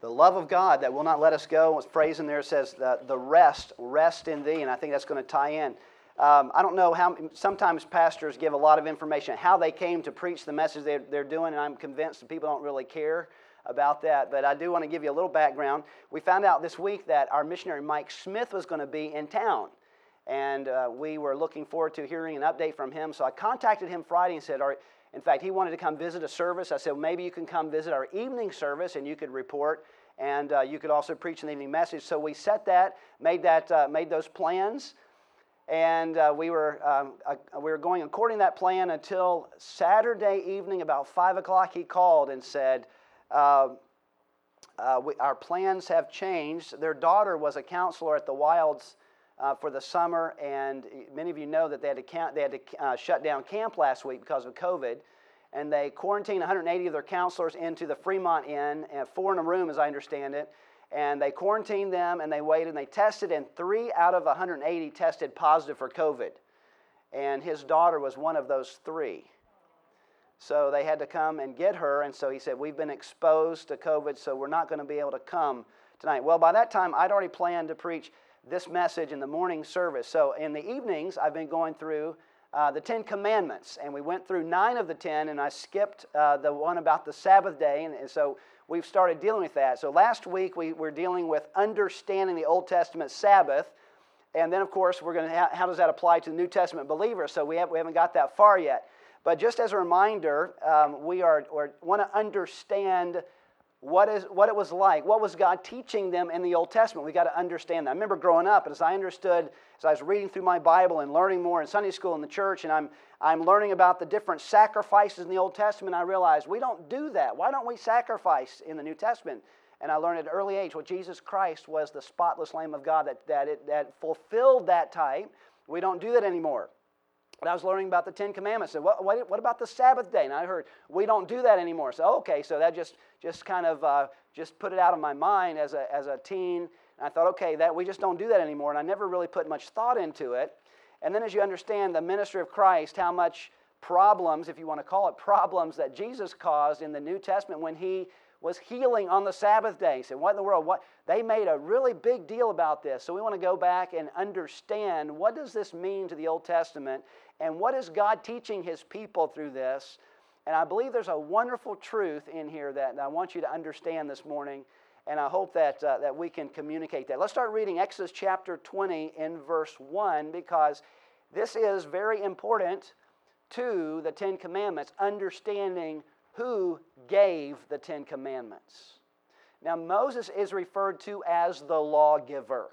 The love of God that will not let us go. What's phrase in there says the rest in thee, and I think that's going to tie in. I don't know how, sometimes pastors give a lot of information, how they came to preach the message they're doing, and I'm convinced that people don't really care about that, but I do want to give you a little background. We found out this week that our missionary Mike Smith was going to be in town, and we were looking forward to hearing an update from him, so I contacted him Friday and said, in fact, he wanted to come visit a service. I said, well, maybe you can come visit our evening service and you could report, and you could also preach an evening message. So we set that, made those plans, and we were going according to that plan until Saturday evening about 5 o'clock. He called and said, our plans have changed. Their daughter was a counselor at the Wilds for the summer, and many of you know that they had to shut down camp last week because of COVID, and they quarantined 180 of their counselors into the Fremont Inn, and 4 in a room as I understand it, and they quarantined them, and they waited, and they tested, and 3 out of 180 tested positive for COVID, and his daughter was one of those 3. So they had to come and get her, and so he said, we've been exposed to COVID, so we're not going to be able to come tonight. Well, by that time, I'd already planned to preach this message in the morning service. So in the evenings, I've been going through the 10 Commandments, and we went through 9 of the 10, and I skipped the one about the Sabbath day, and so we've started dealing with that. So last week, we were dealing with understanding the Old Testament Sabbath, and then, of course, we're going to, how does that apply to the New Testament believer? So we haven't got that far yet. But just as a reminder, we want to understand what it was like. What was God teaching them in the Old Testament? We got to understand that. I remember growing up, and as I was reading through my Bible and learning more in Sunday school in the church, and I'm learning about the different sacrifices in the Old Testament, I realized we don't do that. Why don't we sacrifice in the New Testament? And I learned at an early age, well, Jesus Christ was the spotless Lamb of God that fulfilled that type. We don't do that anymore. And I was learning about the 10 Commandments. And what about the Sabbath day? And I heard, we don't do that anymore. So, okay, so that just kind of just put it out of my mind as a teen. And I thought, okay, that we just don't do that anymore. And I never really put much thought into it. And then as you understand the ministry of Christ, how much problems, if you want to call it problems, that Jesus caused in the New Testament when he was healing on the Sabbath day. He said, what in the world? They made a really big deal about this. So we want to go back and understand, what does this mean to the Old Testament? And what is God teaching His people through this? And I believe there's a wonderful truth in here that I want you to understand this morning. And I hope that we can communicate that. Let's start reading Exodus chapter 20 in verse 1, because this is very important to the 10 Commandments, understanding who gave the 10 Commandments. Now, Moses is referred to as the lawgiver.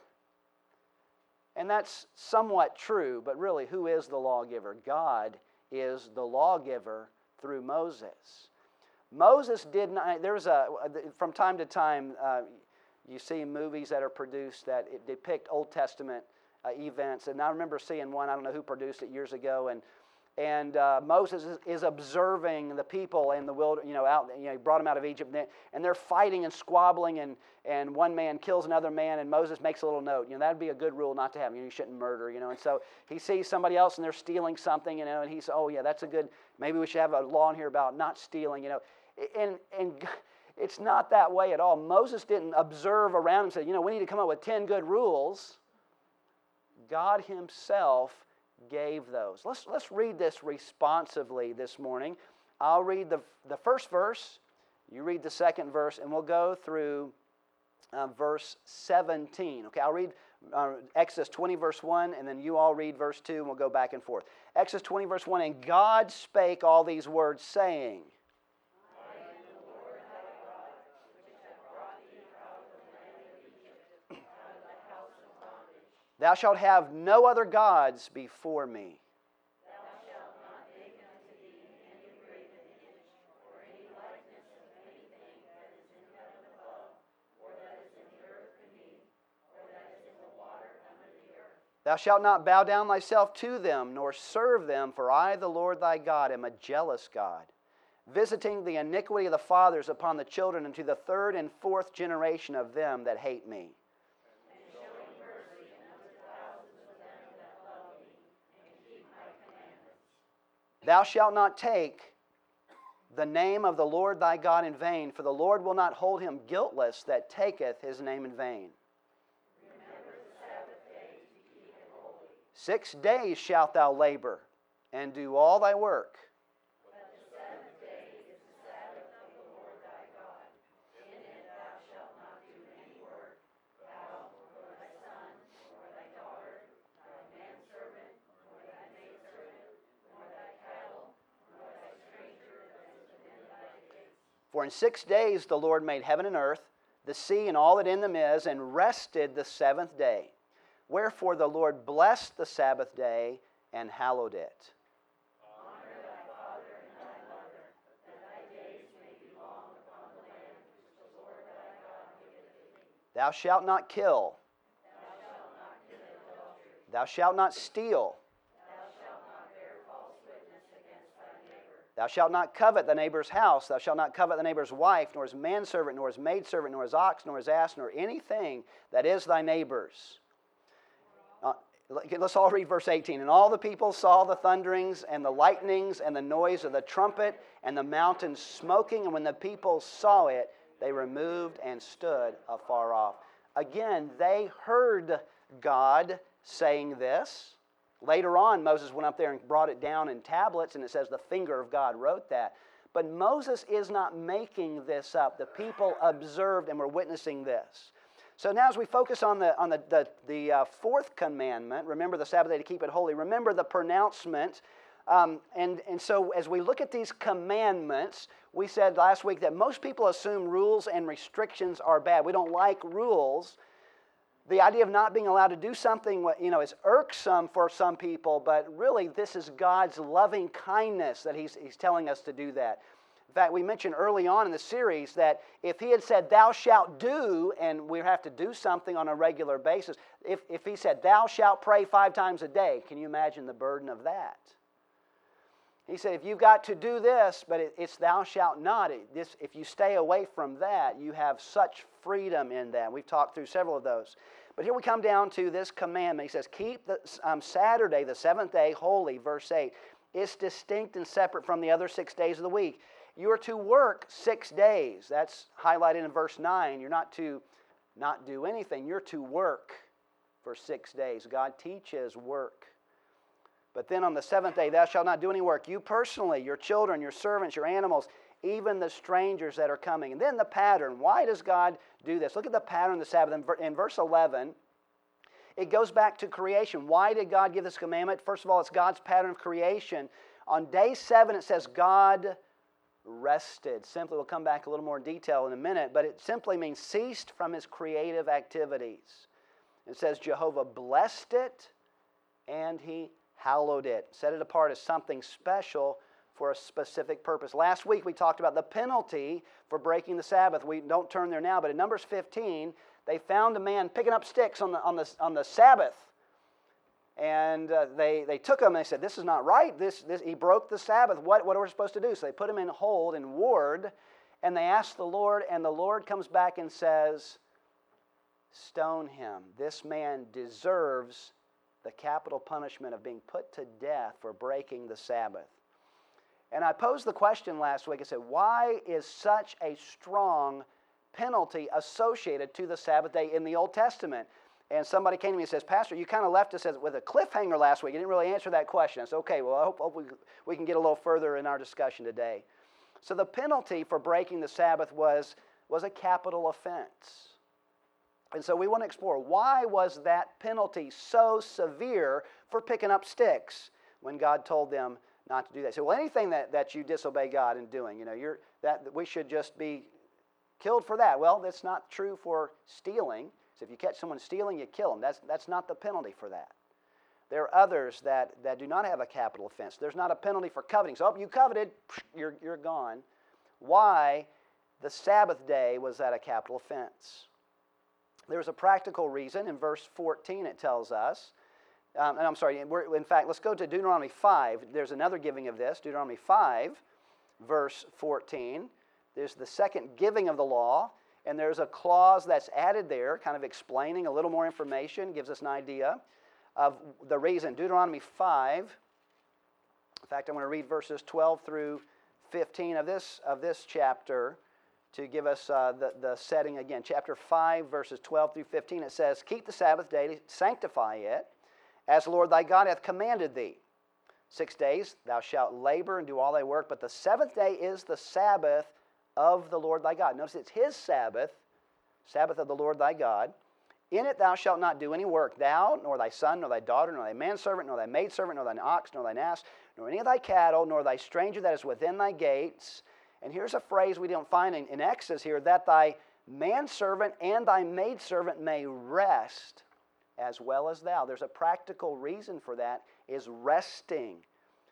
And that's somewhat true, but really, who is the lawgiver? God is the lawgiver through Moses. Moses did not, from time to time, you see movies that are produced that depict Old Testament events. And I remember seeing one, I don't know who produced it years ago, and Moses is observing the people in the wilderness, he brought them out of Egypt, and they're fighting and squabbling, and one man kills another man, and Moses makes a little note. That'd be a good rule not to have. You shouldn't murder. And so he sees somebody else and they're stealing something, and he says, oh yeah, that's a good. Maybe we should have a law in here about not stealing. And it's not that way at all. Moses didn't observe around and say, we need to come up with 10 good rules. God Himself gave those. Let's read this responsively this morning. I'll read the first verse, you read the second verse, and we'll go through verse 17. Okay, I'll read Exodus 20 verse 1, and then you all read verse 2, and we'll go back and forth. Exodus 20 verse 1, and God spake all these words, saying, Thou shalt have no other gods before me. Thou shalt not make unto thee any graven image, or any likeness of anything that is in heaven above, or that is in the earth beneath, or that is in the water under the earth. Thou shalt not bow down thyself to them, nor serve them, for I, the Lord thy God, am a jealous God, visiting the iniquity of the fathers upon the children, and to the third and fourth generation of them that hate me. Thou shalt not take the name of the Lord thy God in vain, for the Lord will not hold him guiltless that taketh his name in vain. Remember the Sabbath day to keep it holy. 6 days shalt thou labor, and do all thy work. But the seventh day is the Sabbath of the Lord thy God. In it thou shalt not do any work, thou, nor thy son, nor thy daughter, thy manservant, nor thy maidservant, nor thy cattle, nor thy stranger that is within thy gates. For in 6 days the Lord made heaven and earth, the sea and all that in them is, and rested the seventh day. Wherefore the Lord blessed the Sabbath day and hallowed it. Honor thy father and thy mother, that thy days may be long upon the land which the Lord thy God giveth thee. Thou shalt not kill. Thou shalt not commit adultery. Thou shalt not steal. Thou shalt not bear false witness against thy neighbor. Thou shalt not covet thy neighbor's house. Thou shalt not covet thy neighbor's wife, nor his manservant, nor his maidservant, nor his ox, nor his ass, nor anything that is thy neighbor's. Let's all read verse 18. And all the people saw the thunderings and the lightnings and the noise of the trumpet and the mountain smoking. And when the people saw it, they removed and stood afar off. Again, they heard God saying this. Later on, Moses went up there and brought it down in tablets, and it says the finger of God wrote that. But Moses is not making this up. The people observed and were witnessing this. So now as we focus on the fourth commandment, remember the Sabbath day to keep it holy, remember the pronouncement. And so as we look at these commandments, we said last week that most people assume rules and restrictions are bad. We don't like rules. The idea of not being allowed to do something, is irksome for some people, but really this is God's loving kindness that He's telling us to do that. In fact, we mentioned early on in the series that if He had said, thou shalt do, and we have to do something on a regular basis, if He said, thou shalt pray 5 times a day, can you imagine the burden of that? He said, if you've got to do this, but it's thou shalt not, if you stay away from that, you have such freedom in that. We've talked through several of those. But here we come down to this commandment. He says, keep the Saturday, the seventh day, holy, verse 8. It's distinct and separate from the other 6 days of the week. You are to work 6 days. That's highlighted in verse 9. You're not to not do anything. You're to work for 6 days. God teaches work. But then on the seventh day, thou shalt not do any work. You personally, your children, your servants, your animals, even the strangers that are coming. And then the pattern. Why does God do this? Look at the pattern of the Sabbath. In verse 11, it goes back to creation. Why did God give this commandment? First of all, it's God's pattern of creation. On day 7, it says God rested. Simply, we'll come back a little more detail in a minute, but it simply means ceased from His creative activities. It says Jehovah blessed it and He hallowed it, set it apart as something special for a specific purpose. Last week we talked about the penalty for breaking the Sabbath. We don't turn there now, but in Numbers 15, they found a man picking up sticks on the Sabbath. And they took him and they said, this is not right. He broke the Sabbath. What are we supposed to do? So they put him in hold and ward, and they asked the Lord, and the Lord comes back and says, stone him. This man deserves the capital punishment of being put to death for breaking the Sabbath. And I posed the question last week. I said, why is such a strong penalty associated to the Sabbath day in the Old Testament? And somebody came to me and says, Pastor, you kind of left us with a cliffhanger last week. You didn't really answer that question. I said, okay, well, I hope we can get a little further in our discussion today. So the penalty for breaking the Sabbath was a capital offense. And so we want to explore, why was that penalty so severe for picking up sticks when God told them not to do that? So, well, anything that you disobey God in doing, that we should just be killed for that. Well, that's not true for stealing. So if you catch someone stealing, you kill them. That's not the penalty for that. There are others that do not have a capital offense. There's not a penalty for coveting. So, you coveted, you're gone. Why the Sabbath day was that a capital offense? There's a practical reason. In verse 14 it tells us, in fact, let's go to Deuteronomy 5. There's another giving of this. Deuteronomy 5, verse 14. There's the second giving of the law, and there's a clause that's added there, kind of explaining a little more information, gives us an idea of the reason. Deuteronomy 5, in fact, I'm going to read verses 12 through 15 of this chapter to give us the setting again. Chapter 5, verses 12 through 15, it says, "Keep the Sabbath day to sanctify it, as the Lord thy God hath commanded thee. 6 days thou shalt labor and do all thy work, but the seventh day is the Sabbath of the Lord thy God." Notice it's his Sabbath, Sabbath of the Lord thy God. "In it thou shalt not do any work, thou, nor thy son, nor thy daughter, nor thy manservant, nor thy maidservant, nor thine ox, nor thine ass, nor any of thy cattle, nor thy stranger that is within thy gates." And here's a phrase we don't find in Exodus here, "that thy manservant and thy maidservant may rest as well as thou." There's a practical reason for that, is resting.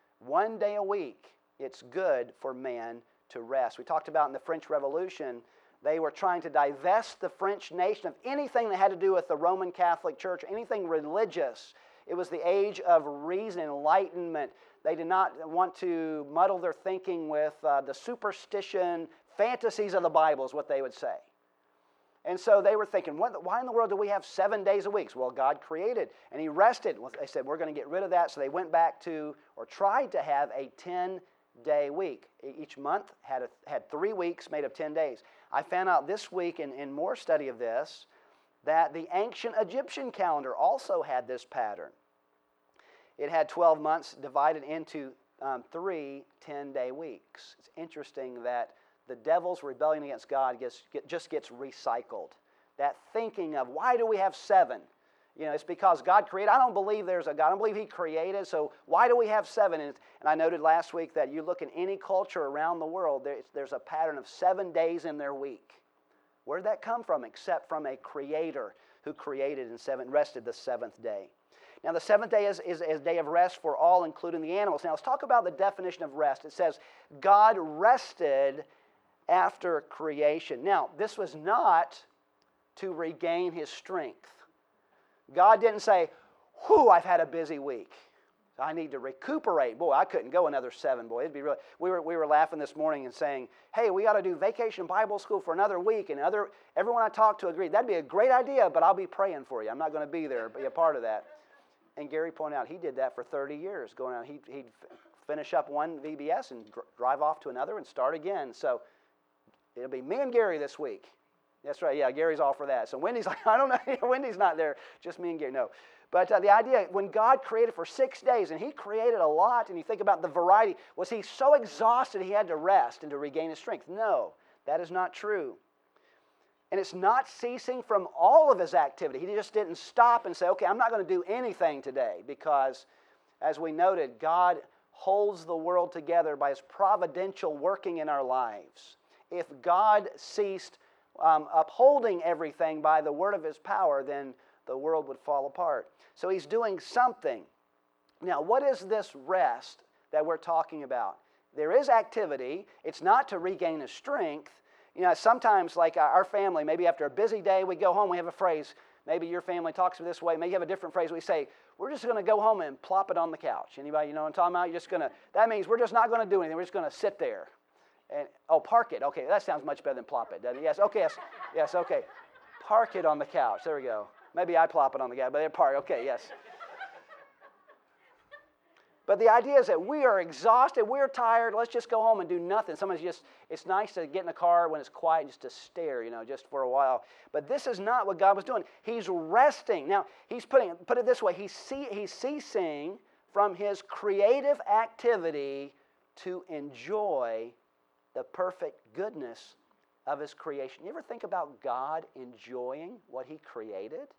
1 day a week, it's good for man to rest. We talked about in the French Revolution, they were trying to divest the French nation of anything that had to do with the Roman Catholic Church, anything religious. It was the age of reason, enlightenment. They did not want to muddle their thinking with the superstition, fantasies of the Bible is what they would say. And so they were thinking, why in the world do we have 7 days a week? Well, God created, and he rested. Well, they said, we're going to get rid of that. So they went back to, or tried to have, a 10-day week. Each month had 3 weeks made of 10 days. I found out this week in more study of this that the ancient Egyptian calendar also had this pattern. It had 12 months divided into 3 10-day weeks. It's interesting that the devil's rebellion against God just gets recycled. That thinking of, why do we have 7? It's because God created. I don't believe there's a God. I don't believe he created, so why do we have 7? And I noted last week that you look in any culture around the world, there's a pattern of 7 days in their week. Where did that come from? Except from a creator who created and rested the 7th day. Now, the 7th day is a day of rest for all, including the animals. Now, let's talk about the definition of rest. It says, God rested after creation. Now, this was not to regain his strength. God didn't say, whew, I've had a busy week. I need to recuperate. Boy, I couldn't go another 7, boy. It'd be really. We were laughing this morning and saying, hey, we ought to do Vacation Bible School for another week. And everyone I talked to agreed, that'd be a great idea, but I'll be praying for you. I'm not going to be there, be a part of that. And Gary pointed out he did that for 30 years. Going out, he'd finish up one VBS and drive off to another and start again. So it'll be me and Gary this week. That's right, yeah, Gary's all for that. So Wendy's like, I don't know, Wendy's not there, just me and Gary. No. But the idea, when God created for 6 days, and he created a lot, and you think about the variety, was he so exhausted he had to rest and to regain his strength? No, that is not true. And it's not ceasing from all of his activity. He just didn't stop and say, okay, I'm not going to do anything today, because, as we noted, God holds the world together by his providential working in our lives. If God ceased upholding everything by the word of his power, then the world would fall apart. So he's doing something. Now, what is this rest that we're talking about? There is activity. It's not to regain his strength. Sometimes, like our family, maybe after a busy day, we go home, we have a phrase. Maybe your family talks this way. Maybe you have a different phrase. We say, we're just going to go home and plop it on the couch. Anybody know what I'm talking about? You're just going to. That means we're just not going to do anything. We're just going to sit there. And park it. Okay, that sounds much better than plop it, doesn't it? Yes, okay, yes, okay. Park it on the couch. There we go. Maybe I plop it on the couch, but they park. Okay, yes. But the idea is that we are exhausted, we're tired, let's just go home and do nothing. Sometimes it's nice to get in the car when it's quiet and just to stare, just for a while. But this is not what God was doing. He's resting. Now, put it this way, he's ceasing from his creative activity to enjoy the perfect goodness of his creation. You ever think about God enjoying what he created?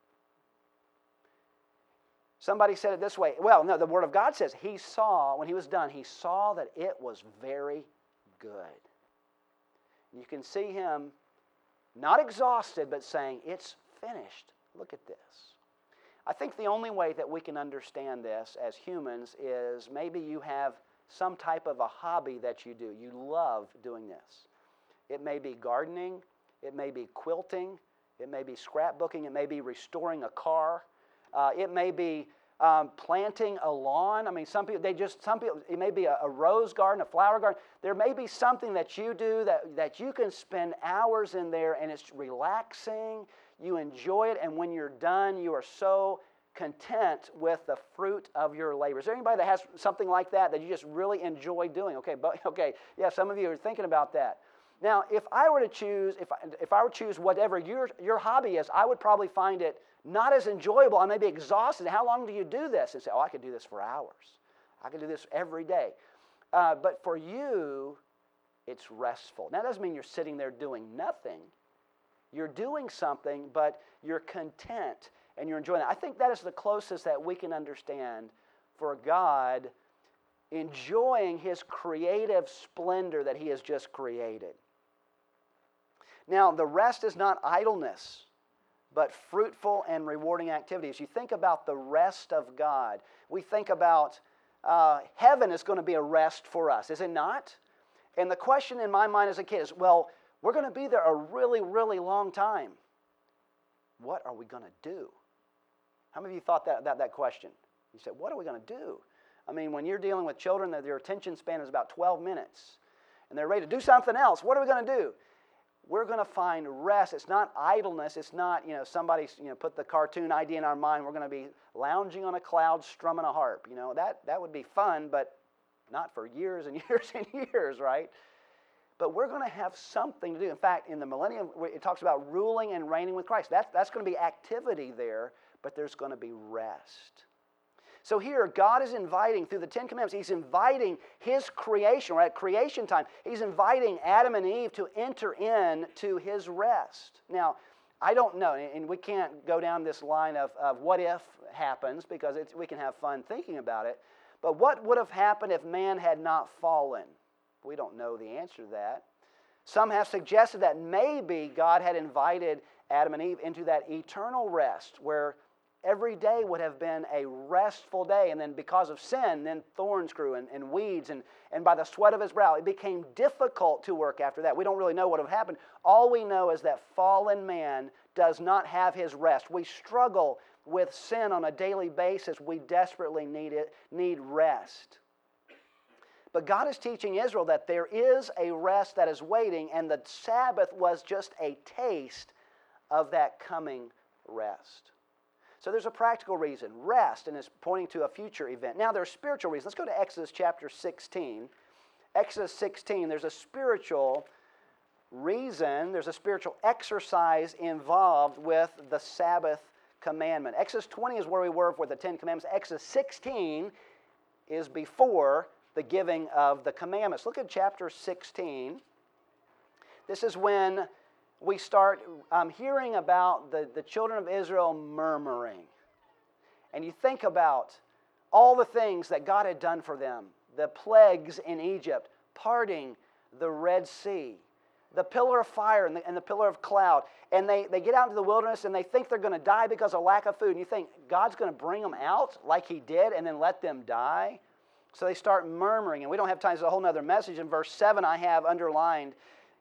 Somebody said it this way. Well, no, the Word of God says he saw, when he was done, he saw that it was very good. You can see him not exhausted, but saying, it's finished. Look at this. I think the only way that we can understand this as humans is maybe you have some type of a hobby that you do. You love doing this. It may be gardening. It may be quilting. It may be scrapbooking. It may be restoring a car. It may be planting a lawn. I mean, some people, it may be a rose garden, a flower garden. There may be something that you do that you can spend hours in there, and it's relaxing. You enjoy it, and when you're done, you are so content with the fruit of your labor. Is there anybody that has something like that you just really enjoy doing? Okay, yeah, some of you are thinking about that. Now, if I were to choose whatever your hobby is, I would probably find it not as enjoyable. I may be exhausted. How long do you do this? And say, I could do this for hours. I could do this every day. But for you, it's restful. Now, that doesn't mean you're sitting there doing nothing. You're doing something, but you're content and you're enjoying it. I think that is the closest that we can understand for God enjoying His creative splendor that He has just created. Now, the rest is not idleness, but fruitful and rewarding activities. You think about the rest of God. We think about heaven is going to be a rest for us, is it not? And the question in my mind as a kid is, well, we're going to be there a really, really long time. What are we going to do? How many of you thought that question? You said, what are we going to do? I mean, when you're dealing with children, their attention span is about 12 minutes, and they're ready to do something else. What are we going to do? We're going to find rest. It's not idleness. It's not, somebody, put the cartoon idea in our mind. We're going to be lounging on a cloud, strumming a harp. That would be fun, but not for years and years and years, right? But we're going to have something to do. In fact, in the millennium, it talks about ruling and reigning with Christ. That's going to be activity there, but there's going to be rest. So here, God is inviting, through the Ten Commandments, He's inviting His creation, or at creation time, He's inviting Adam and Eve to enter into His rest. Now, I don't know, and we can't go down this line of what if happens, because we can have fun thinking about it, but what would have happened if man had not fallen? We don't know the answer to that. Some have suggested that maybe God had invited Adam and Eve into that eternal rest where every day would have been a restful day, and then because of sin, then thorns grew and weeds, and by the sweat of His brow, it became difficult to work after that. We don't really know what would have happened. All we know is that fallen man does not have his rest. We struggle with sin on a daily basis. We desperately need rest. But God is teaching Israel that there is a rest that is waiting, and the Sabbath was just a taste of that coming rest. So there's a practical reason, rest, and it's pointing to a future event. Now there's spiritual reasons. Let's go to Exodus chapter 16. Exodus 16, there's a spiritual reason, there's a spiritual exercise involved with the Sabbath commandment. Exodus 20 is where we were with the Ten Commandments. Exodus 16 is before the giving of the commandments. Look at chapter 16. This is when we start hearing about the children of Israel murmuring. And you think about all the things that God had done for them. The plagues in Egypt, parting the Red Sea, the pillar of fire and the pillar of cloud. And they get out into the wilderness and they think they're going to die because of lack of food. And you think, God's going to bring them out like He did and then let them die? So they start murmuring. And we don't have time. There's a whole other message. In verse 7 I have underlined,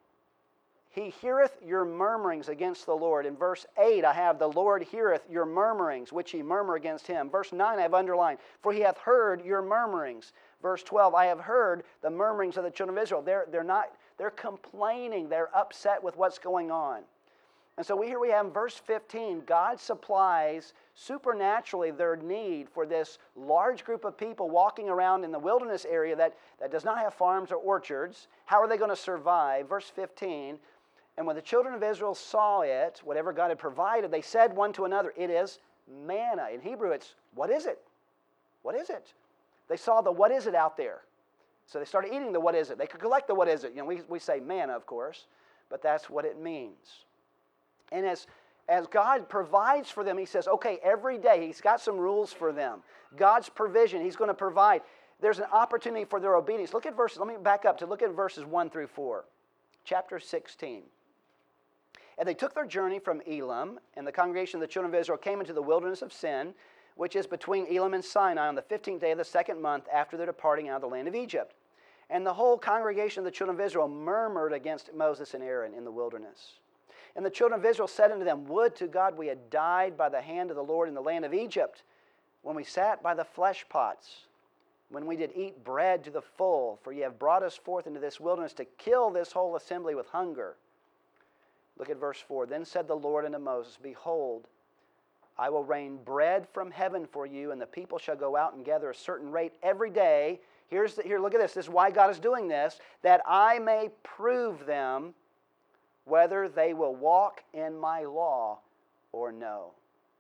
He heareth your murmurings against the Lord. In verse 8, I have, the Lord heareth your murmurings, which ye murmur against Him. Verse 9, I have underlined, for He hath heard your murmurings. Verse 12, I have heard the murmurings of the children of Israel. They're complaining. They're upset with what's going on. And so we have in verse 15, God supplies supernaturally their need for this large group of people walking around in the wilderness area that does not have farms or orchards. How are they going to survive? Verse 15, and when the children of Israel saw it, whatever God had provided, they said one to another, it is manna. In Hebrew, it's, what is it? What is it? They saw the what is it out there. So they started eating the what is it. They could collect the what is it. We say manna, of course, but that's what it means. And as God provides for them, He says, okay, every day, He's got some rules for them. God's provision, He's going to provide. There's an opportunity for their obedience. Let me back up to look at verses 1 through 4. Chapter 16. And they took their journey from Elim, and the congregation of the children of Israel came into the wilderness of Sin, which is between Elim and Sinai, on the 15th day of the second month after their departing out of the land of Egypt. And the whole congregation of the children of Israel murmured against Moses and Aaron in the wilderness. And the children of Israel said unto them, would to God we had died by the hand of the Lord in the land of Egypt, when we sat by the flesh pots, when we did eat bread to the full, for ye have brought us forth into this wilderness to kill this whole assembly with hunger. Look at verse 4. Then said the Lord unto Moses, behold, I will rain bread from heaven for you, and the people shall go out and gather a certain rate every day. Here, look at this. This is why God is doing this, that I may prove them whether they will walk in my law or no.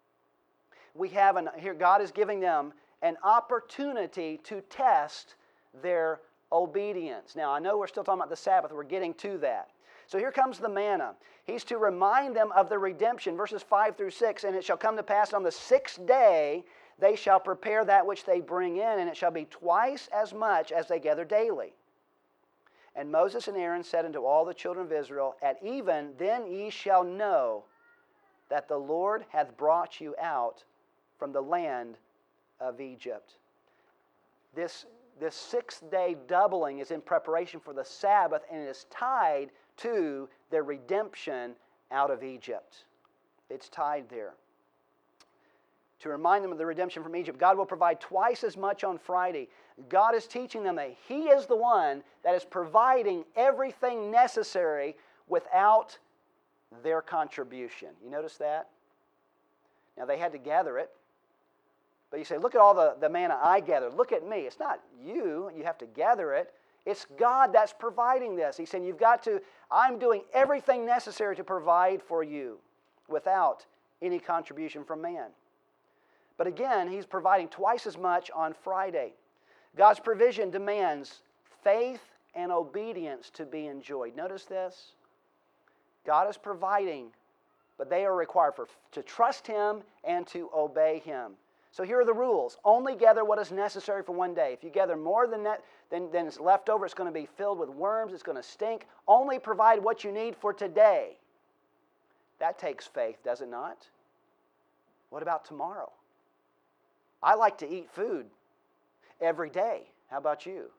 Here God is giving them an opportunity to test their obedience. Now, I know we're still talking about the Sabbath. We're getting to that. So here comes the manna. He's to remind them of the redemption, verses 5 through 6. And it shall come to pass on the 6th day they shall prepare that which they bring in, and it shall be twice as much as they gather daily. And Moses and Aaron said unto all the children of Israel, At even then ye shall know that the Lord hath brought you out from the land of Egypt. This 6th day doubling is in preparation for the Sabbath, and it is tied to their redemption out of Egypt. It's tied there. To remind them of the redemption from Egypt, God will provide twice as much on Friday. God is teaching them that He is the one that is providing everything necessary without their contribution. You notice that? Now, they had to gather it. But you say, look at all the manna I gathered. Look at me. It's not you. You have to gather it. It's God that's providing this. He's saying, I'm doing everything necessary to provide for you without any contribution from man. But again, He's providing twice as much on Friday. God's provision demands faith and obedience to be enjoyed. Notice this. God is providing, but they are required to trust Him and to obey Him. So here are the rules. Only gather what is necessary for one day. If you gather more than that, then it's left over. It's going to be filled with worms. It's going to stink. Only provide what you need for today. That takes faith, does it not? What about tomorrow? I like to eat food every day. How about you?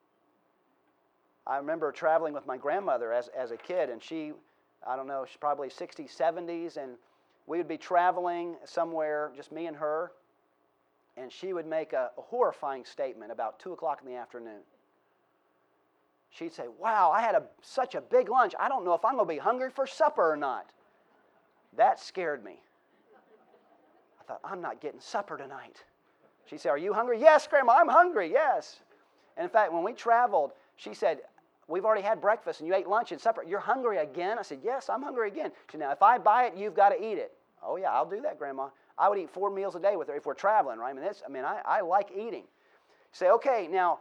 I remember traveling with my grandmother as a kid, and she's probably 60s, 70s, and we would be traveling somewhere, just me and her, and she would make a horrifying statement about 2 o'clock in the afternoon. She'd say, wow, I had such a big lunch. I don't know if I'm going to be hungry for supper or not. That scared me. I thought, I'm not getting supper tonight. She'd say, are you hungry? Yes, Grandma, I'm hungry, yes. And in fact, when we traveled, she said, we've already had breakfast and you ate lunch and supper. You're hungry again? I said, yes, I'm hungry again. She said, now, if I buy it, you've got to eat it. Oh, yeah, I'll do that, Grandma. I would eat 4 meals a day with her if we're traveling, right? I like eating. Say, okay, now,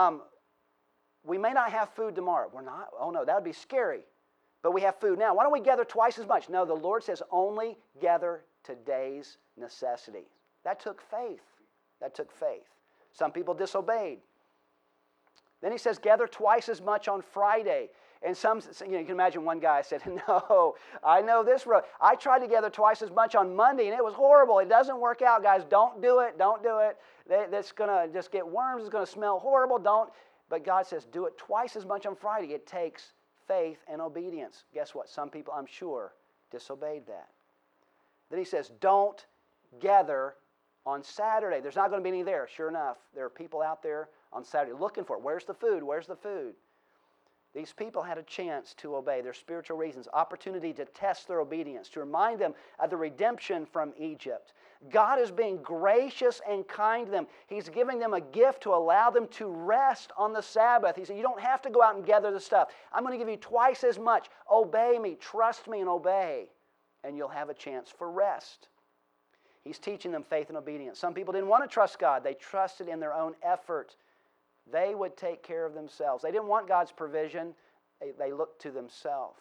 we may not have food tomorrow. We're not? Oh, no, that would be scary. But we have food now. Why don't we gather twice as much? No, the Lord says only gather today's necessity. That took faith. That took faith. Some people disobeyed. Then He says, gather twice as much on Friday. And you can imagine one guy said, no, I know this road. I tried to gather twice as much on Monday, and it was horrible. It doesn't work out, guys. Don't do it. Don't do it. That's going to just get worms. It's going to smell horrible. Don't. But God says, do it twice as much on Friday. It takes faith and obedience. Guess what? Some people, I'm sure, disobeyed that. Then He says, don't gather on Saturday. There's not going to be any there. Sure enough, there are people out there on Saturday looking for it. Where's the food? Where's the food? These people had a chance to obey their spiritual reasons, opportunity to test their obedience, to remind them of the redemption from Egypt. God is being gracious and kind to them. He's giving them a gift to allow them to rest on the Sabbath. He said, you don't have to go out and gather the stuff. I'm going to give you twice as much. Obey me, trust me, and obey, and you'll have a chance for rest. He's teaching them faith and obedience. Some people didn't want to trust God. They trusted in their own effort. They would take care of themselves. They didn't want God's provision. They looked to themselves.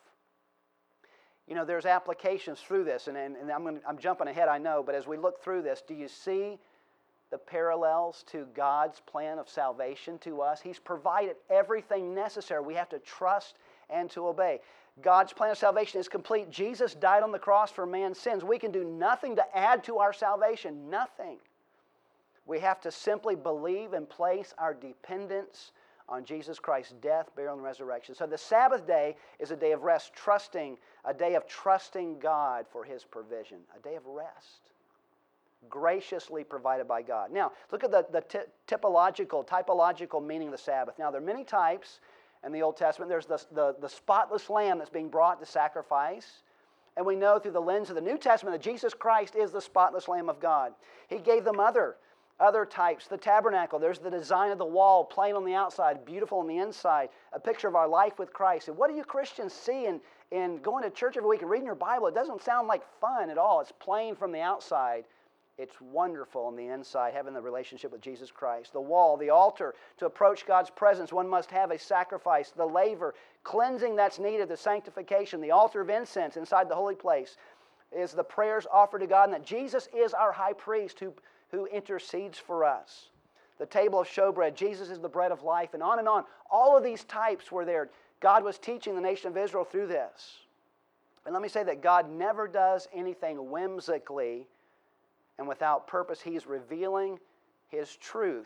You know, there's applications through this, and I'm jumping ahead, I know, but as we look through this, do you see the parallels to God's plan of salvation to us? He's provided everything necessary. We have to trust and to obey. God's plan of salvation is complete. Jesus died on the cross for man's sins. We can do nothing to add to our salvation, nothing. We have to simply believe and place our dependence on Jesus Christ's death, burial, and resurrection. So the Sabbath day is a day of rest, a day of trusting God for His provision, a day of rest, graciously provided by God. Now, look at the typological meaning of the Sabbath. Now, there are many types in the Old Testament. There's the spotless lamb that's being brought to sacrifice. And we know through the lens of the New Testament that Jesus Christ is the spotless Lamb of God. He gave them other types. The tabernacle, there's the design of the wall, plain on the outside, beautiful on the inside, a picture of our life with Christ. And what do you Christians see in going to church every week and reading your Bible? It doesn't sound like fun at all. It's plain from the outside. It's wonderful on the inside, having the relationship with Jesus Christ. The wall, the altar, to approach God's presence, one must have a sacrifice. The laver, cleansing that's needed, the sanctification. The altar of incense inside the holy place is the prayers offered to God, and that Jesus is our high priest who intercedes for us. The table of showbread, Jesus is the bread of life, and on and on. All of these types were there. God was teaching the nation of Israel through this. And let me say that God never does anything whimsically and without purpose. He's revealing His truth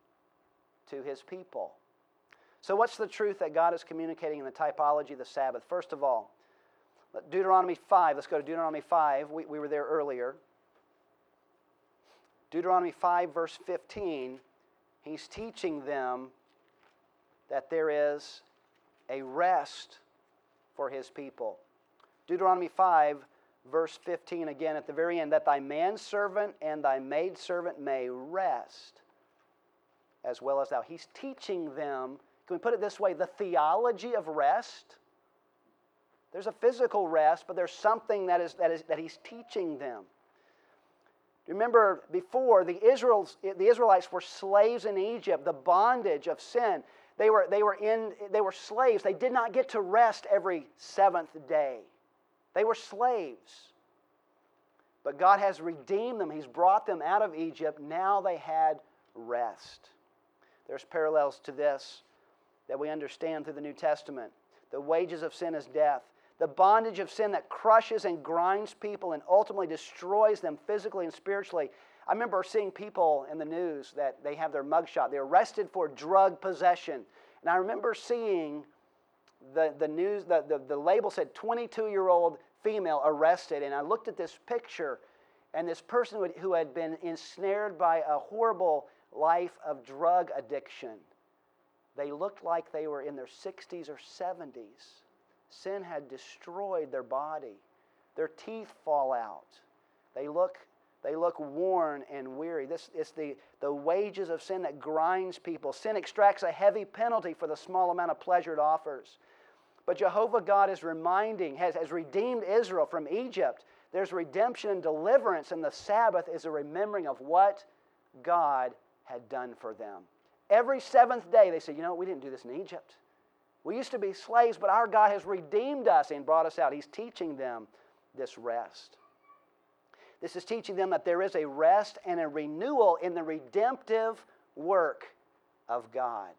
to His people. So what's the truth that God is communicating in the typology of the Sabbath? First of all, Deuteronomy 5. Let's go to Deuteronomy 5. We were there earlier. Deuteronomy 5, verse 15, He's teaching them that there is a rest for His people. Deuteronomy 5, verse 15, again at the very end, that thy manservant and thy maidservant may rest as well as thou. He's teaching them, can we put it this way, the theology of rest. There's a physical rest, but there's something that He's teaching them. Remember, before, the Israelites were slaves in Egypt, the bondage of sin. They were slaves. They did not get to rest every seventh day. They were slaves. But God has redeemed them. He's brought them out of Egypt. Now they had rest. There's parallels to this that we understand through the New Testament. The wages of sin is death. The bondage of sin that crushes and grinds people and ultimately destroys them physically and spiritually. I remember seeing people in the news that they have their mugshot. They're arrested for drug possession. And I remember seeing the news, the label said 22-year-old female arrested. And I looked at this picture, and this person who had been ensnared by a horrible life of drug addiction, they looked like they were in their 60s or 70s. Sin had destroyed their body. Their teeth fall out. They look worn and weary. This is the wages of sin that grinds people. Sin extracts a heavy penalty for the small amount of pleasure it offers. But Jehovah God is has redeemed Israel from Egypt. There's redemption and deliverance, and the Sabbath is a remembering of what God had done for them. Every seventh day they say, we didn't do this in Egypt. We used to be slaves, but our God has redeemed us and brought us out. He's teaching them this rest. This is teaching them that there is a rest and a renewal in the redemptive work of God.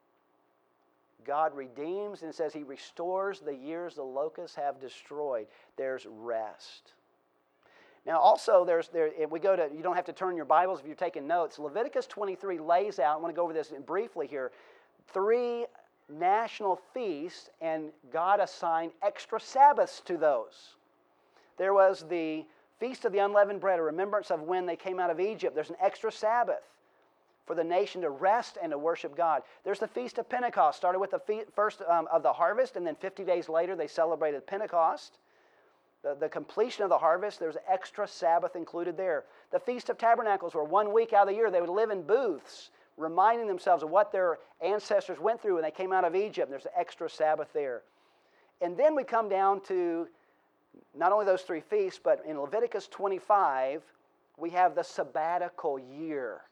God redeems, and it says He restores the years the locusts have destroyed. There's rest. Now also, you don't have to turn your Bibles if you're taking notes. Leviticus 23 lays out, I want to go over this briefly here, 3 national feasts, and God assigned extra Sabbaths to those. There was the Feast of the Unleavened Bread, a remembrance of when they came out of Egypt. There's an extra Sabbath for the nation to rest and to worship God. There's the Feast of Pentecost, started with the first of the harvest, and then 50 days later they celebrated Pentecost. The completion of the harvest, there's an extra Sabbath included there. The Feast of Tabernacles, where 1 week out of the year they would live in booths, reminding themselves of what their ancestors went through when they came out of Egypt. There's an extra Sabbath there. And then we come down to not only those 3 feasts, but in Leviticus 25, we have the sabbatical year.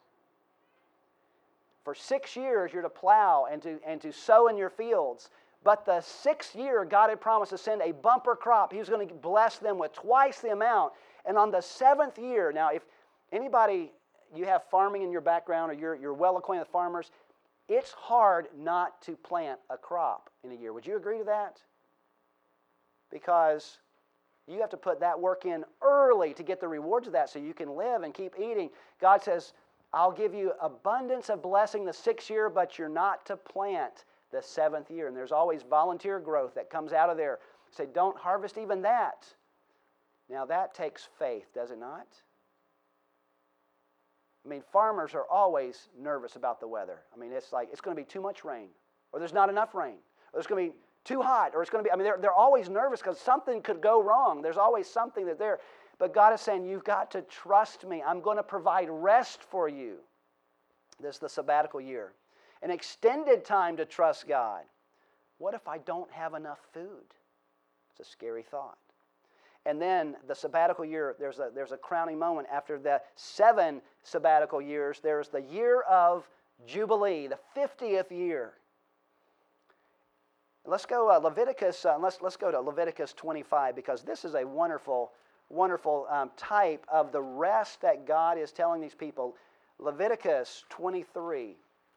For 6 years, you're to plow and to sow in your fields. But the 6th year, God had promised to send a bumper crop. He was going to bless them with twice the amount. And on the 7th year, now if anybody, you have farming in your background, or you're well acquainted with farmers, it's hard not to plant a crop in a year. Would you agree to that? Because you have to put that work in early to get the rewards of that so you can live and keep eating. God says, I'll give you abundance of blessing the 6th year, but you're not to plant the 7th year. And there's always volunteer growth that comes out of there. Say, don't harvest even that. Now that takes faith, does it not? I mean, farmers are always nervous about the weather. I mean, it's like it's going to be too much rain, or there's not enough rain, or there's going to be too hot, or it's going to be, they're always nervous because something could go wrong. There's always something that's there. But God is saying, you've got to trust me. I'm going to provide rest for you. This is the sabbatical year. An extended time to trust God. What if I don't have enough food? It's a scary thought. And then the sabbatical year, there's a crowning moment. After the 7 sabbatical years, there's the year of Jubilee, the 50th year. Let's go Leviticus. Let's go to Leviticus 25, because this is a wonderful type of the rest that God is telling these people. Leviticus 23.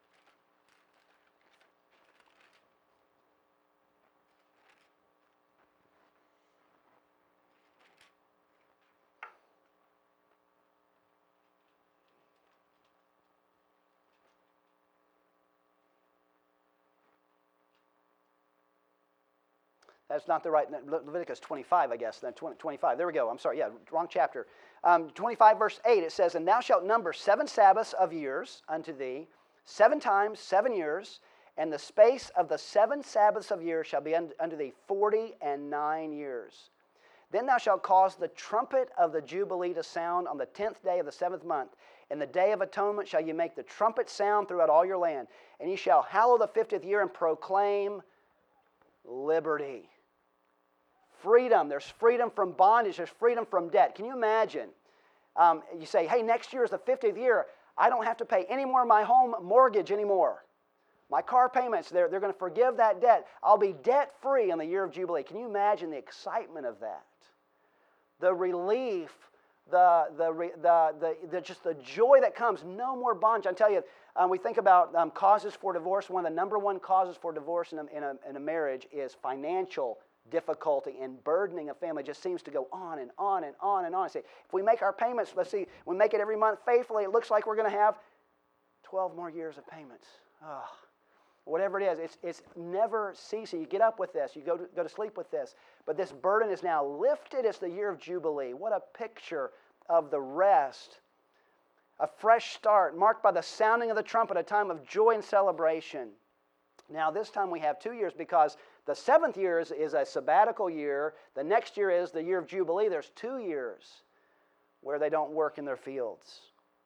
That's not the right, Leviticus 25, I guess, then 25. There we go. I'm sorry, yeah, wrong chapter. 25 verse 8, it says, "And thou shalt number 7 Sabbaths of years unto thee, 7 times 7 years, and the space of the 7 Sabbaths of years shall be unto thee 49 years. Then thou shalt cause the trumpet of the Jubilee to sound on the 10th day of the 7th month. In the day of atonement shall ye make the trumpet sound throughout all your land. And ye shall hallow the 50th year and proclaim liberty." Freedom. There's freedom from bondage. There's freedom from debt. Can you imagine? You say, hey, next year is the 50th year. I don't have to pay any more of my home mortgage anymore. My car payments, they're going to forgive that debt. I'll be debt-free in the year of Jubilee. Can you imagine the excitement of that? The relief, just the joy that comes. No more bondage. I tell you, we think about causes for divorce. One of the number one causes for divorce in a marriage is financial difficulty and burdening a family. Just seems to go on and on and on and on. I say, if we make our payments, let's see, we make it every month faithfully, it looks like we're going to have 12 more years of payments. Whatever it is, it's never ceasing. You get up with this, you go to sleep with this, but this burden is now lifted. It's the year of Jubilee. What a picture of the rest. A fresh start marked by the sounding of the trumpet, a time of joy and celebration. Now this time we have 2 years, because the 7th year is a sabbatical year. The next year is the year of Jubilee. There's 2 years where they don't work in their fields.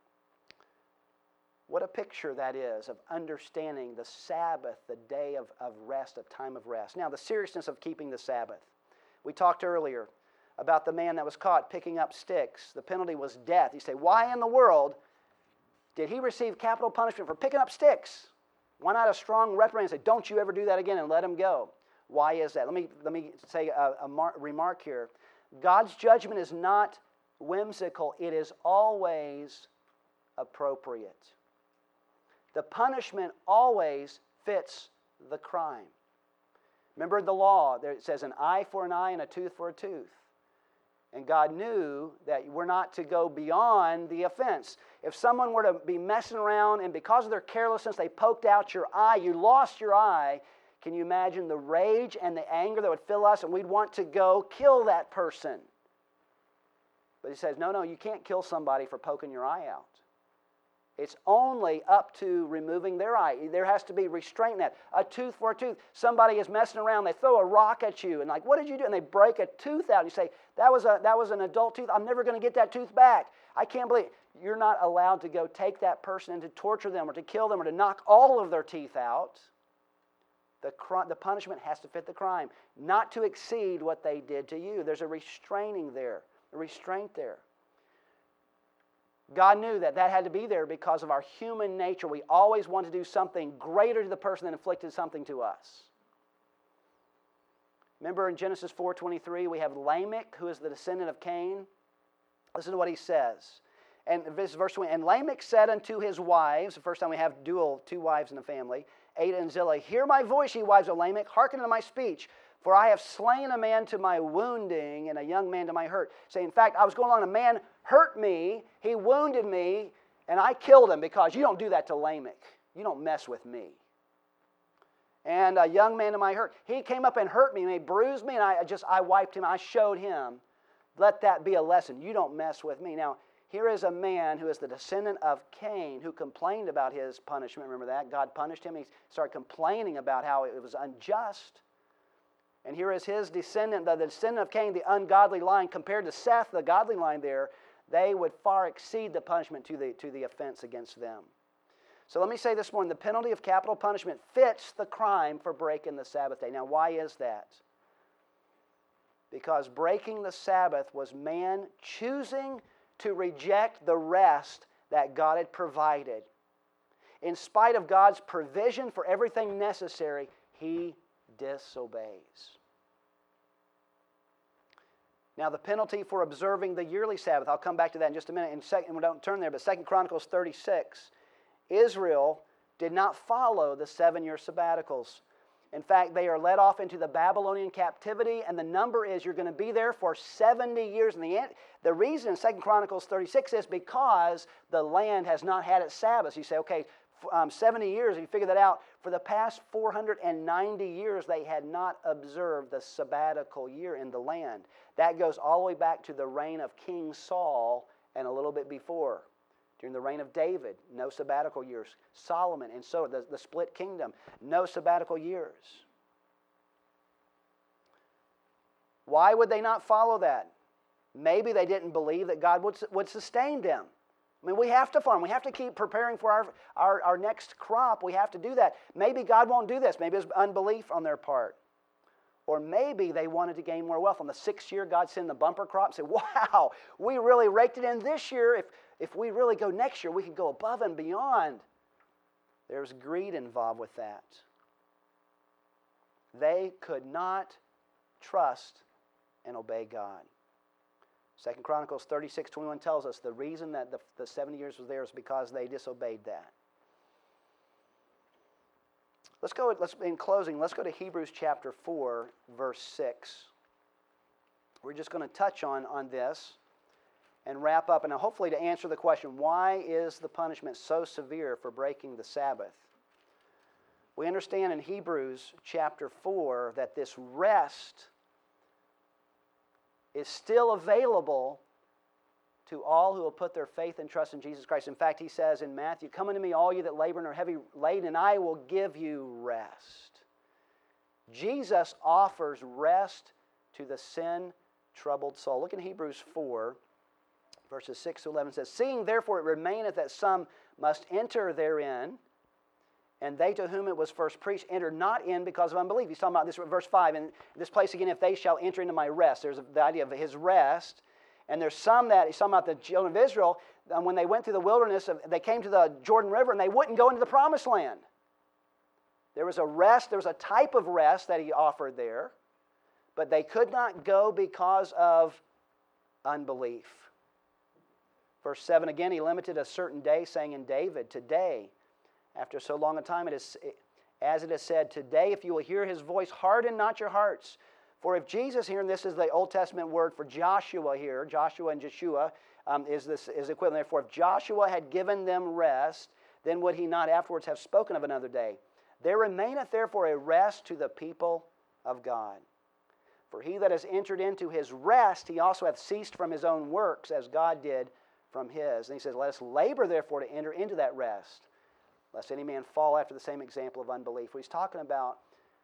What a picture that is of understanding the Sabbath, the day of rest, a time of rest. Now, the seriousness of keeping the Sabbath. We talked earlier about the man that was caught picking up sticks. The penalty was death. You say, why in the world did he receive capital punishment for picking up sticks? Why not a strong reprimand and say, don't you ever do that again, and let him go? Why is that? Let me say a remark here. God's judgment is not whimsical. It is always appropriate. The punishment always fits the crime. Remember the law, there it says an eye for an eye and a tooth for a tooth. And God knew that we're not to go beyond the offense. If someone were to be messing around and because of their carelessness they poked out your eye, you lost your eye, can you imagine the rage and the anger that would fill us, and we'd want to go kill that person? But he says, no, you can't kill somebody for poking your eye out. It's only up to removing their eye. There has to be restraint in that. A tooth for a tooth. Somebody is messing around. They throw a rock at you. And like, what did you do? And they break a tooth out. And you say, that was an adult tooth. I'm never going to get that tooth back. I can't believe it. You're not allowed to go take that person and to torture them or to kill them or to knock all of their teeth out. The punishment has to fit the crime. Not to exceed what they did to you. There's a restraint there. God knew that had to be there because of our human nature. We always want to do something greater to the person that inflicted something to us. Remember in Genesis 4:23, we have Lamech, who is the descendant of Cain. Listen to what he says. And this is verse 20. And Lamech said unto his wives, the first time we have two wives in the family, Adah and Zillah, hear my voice, ye wives of Lamech, hearken unto my speech. For I have slain a man to my wounding, and a young man to my hurt. Say, in fact, I was going along, a man hurt me, he wounded me, and I killed him, because you don't do that to Lamech. You don't mess with me. And a young man to my hurt. He came up and hurt me, and he bruised me, and I wiped him. I showed him. Let that be a lesson. You don't mess with me. Now, here is a man who is the descendant of Cain, who complained about his punishment. Remember that? God punished him. He started complaining about how it was unjust. And here is his descendant, the descendant of Cain, the ungodly line, compared to Seth, the godly line there, they would far exceed the punishment to the offense against them. So let me say this morning, the penalty of capital punishment fits the crime for breaking the Sabbath day. Now, why is that? Because breaking the Sabbath was man choosing to reject the rest that God had provided. In spite of God's provision for everything necessary, he disobeys. Now, the penalty for observing the yearly Sabbath, I'll come back to that in just a minute. We don't turn there, but 2 Chronicles 36, Israel did not follow the 7-year sabbaticals. In fact, they are led off into the Babylonian captivity, and the number is you're going to be there for 70 years. And the reason in 2 Chronicles 36 is because the land has not had its Sabbaths. You say, okay, 70 years, if you figure that out, for the past 490 years, they had not observed the sabbatical year in the land. That goes all the way back to the reign of King Saul and a little bit before. During the reign of David, no sabbatical years. Solomon, and so the split kingdom, no sabbatical years. Why would they not follow that? Maybe they didn't believe that God would sustain them. I mean, we have to farm. We have to keep preparing for our next crop. We have to do that. Maybe God won't do this. Maybe it's unbelief on their part. Or maybe they wanted to gain more wealth. On the 6th year, God sent the bumper crop and said, wow, we really raked it in this year. If we really go next year, we can go above and beyond. There's greed involved with that. They could not trust and obey God. 2 Chronicles 36:21 tells us the reason that the 70 years was there is because they disobeyed that. In closing, let's go to Hebrews chapter 4, verse 6. We're just going to touch on this and wrap up, and hopefully to answer the question, why is the punishment so severe for breaking the Sabbath? We understand in Hebrews chapter 4 that this rest is still available to all who will put their faith and trust in Jesus Christ. In fact, he says in Matthew, "Come unto me, all you that labor and are heavy laden, and I will give you rest." Jesus offers rest to the sin-troubled soul. Look in Hebrews 4, verses 6 to 11. It says, "Seeing therefore it remaineth that some must enter therein, and they to whom it was first preached entered not in because of unbelief." He's talking about this, verse 5. In this place again, "If they shall enter into my rest." There's the idea of his rest. And there's some that, he's talking about the children of Israel, when they went through the wilderness, they came to the Jordan River and they wouldn't go into the promised land. There was a rest, there was a type of rest that he offered there, but they could not go because of unbelief. Verse 7 again, he limited a certain day, saying in David, "Today, after so long a time, as it is said, today, if you will hear his voice, harden not your hearts. For if Jesus here," and this is the Old Testament word for Joshua here, Joshua and Jeshua is equivalent. Therefore, if Joshua had given them rest, then would he not afterwards have spoken of another day? There remaineth therefore a rest to the people of God. For he that has entered into his rest, he also hath ceased from his own works, as God did from his. And he says, "Let us labor therefore to enter into that rest, lest any man fall after the same example of unbelief." What he's talking about,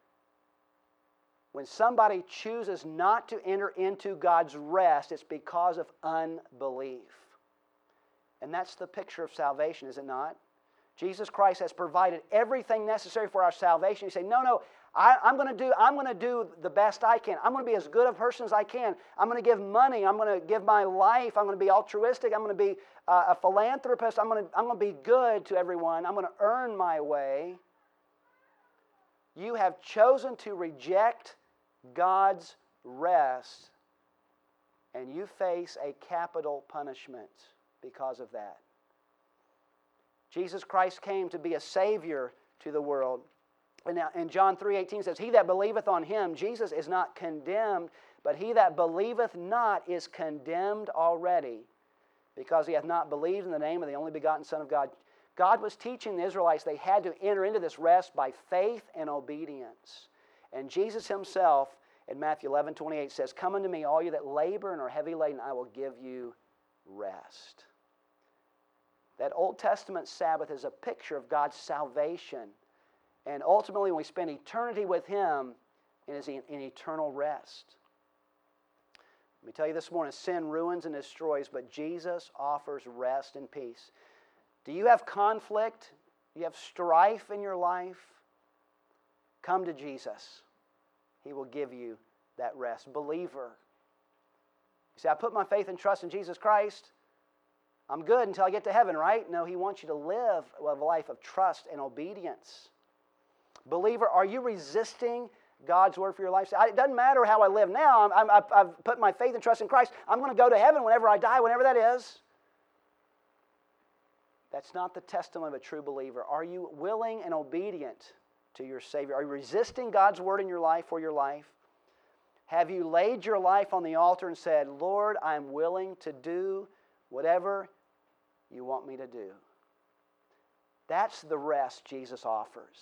when somebody chooses not to enter into God's rest, it's because of unbelief. And that's the picture of salvation, is it not? Jesus Christ has provided everything necessary for our salvation. You say, no, I'm going to do the best I can. I'm going to be as good a person as I can. I'm going to give money. I'm going to give my life. I'm going to be altruistic. I'm going to be a philanthropist. I'm going to be good to everyone. I'm going to earn my way. You have chosen to reject God's rest, and you face a capital punishment because of that. Jesus Christ came to be a Savior to the world. And now in John 3:18 says, "He that believeth on him," Jesus is not condemned, "but he that believeth not is condemned already, because he hath not believed in the name of the only begotten Son of God." God was teaching the Israelites they had to enter into this rest by faith and obedience. And Jesus himself in Matthew 11:28 says, "Come unto me, all you that labor and are heavy laden, I will give you rest." That Old Testament Sabbath is a picture of God's salvation. And ultimately, when we spend eternity with him, and is in eternal rest. Let me tell you this morning, sin ruins and destroys, but Jesus offers rest and peace. Do you have conflict? Do you have strife in your life? Come to Jesus. He will give you that rest. Believer. You say, I put my faith and trust in Jesus Christ. I'm good until I get to heaven, right? No, He wants you to live a life of trust and obedience. Believer, are you resisting God's word for your life? It doesn't matter how I live now. I've put my faith and trust in Christ. I'm going to go to heaven whenever I die, whenever that is. That's not the testimony of a true believer. Are you willing and obedient to your Savior? Are you resisting God's word in your life for your life? Have you laid your life on the altar and said, Lord, I'm willing to do whatever you want me to do? That's the rest Jesus offers.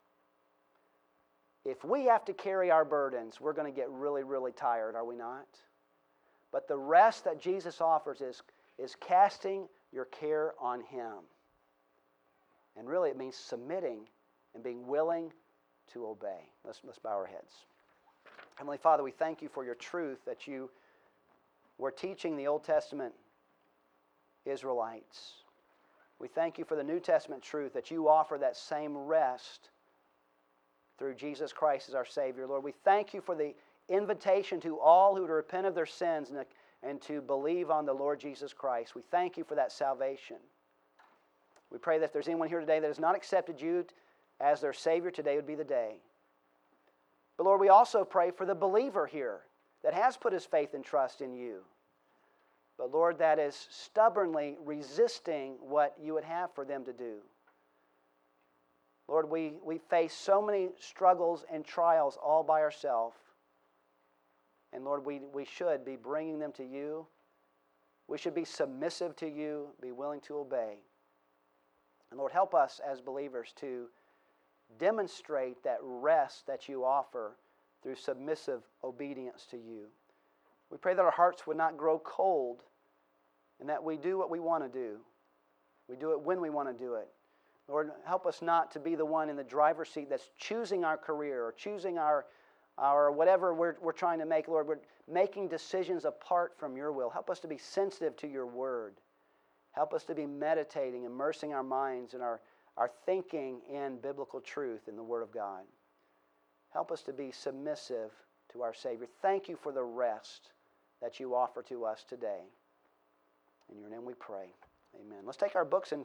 If we have to carry our burdens, we're going to get really, really tired, are we not? But the rest that Jesus offers is casting your care on Him. And really it means submitting and being willing to obey. Let's bow our heads. Heavenly Father, we thank You for Your truth that You were teaching the Old Testament Israelites. We thank You for the New Testament truth that You offer that same rest through Jesus Christ as our Savior. Lord, we thank You for the invitation to all who to repent of their sins and to believe on the Lord Jesus Christ. We thank You for that salvation. We pray that if there's anyone here today that has not accepted You as their Savior, today would be the day. But Lord, we also pray for the believer here that has put his faith and trust in You. But Lord, that is stubbornly resisting what You would have for them to do. Lord, we face so many struggles and trials all by ourselves. And Lord, we should be bringing them to You. We should be submissive to You, be willing to obey. And Lord, help us as believers to demonstrate that rest that You offer through submissive obedience to You. We pray that our hearts would not grow cold and that we do what we want to do. We do it when we want to do it. Lord, help us not to be the one in the driver's seat that's choosing our career or choosing our whatever we're trying to make. Lord, we're making decisions apart from Your will. Help us to be sensitive to Your word. Help us to be meditating, immersing our minds and our thinking in biblical truth in the Word of God. Help us to be submissive to our Savior. Thank You for the rest that You offer to us today. In Your name we pray. Amen. Let's take our books and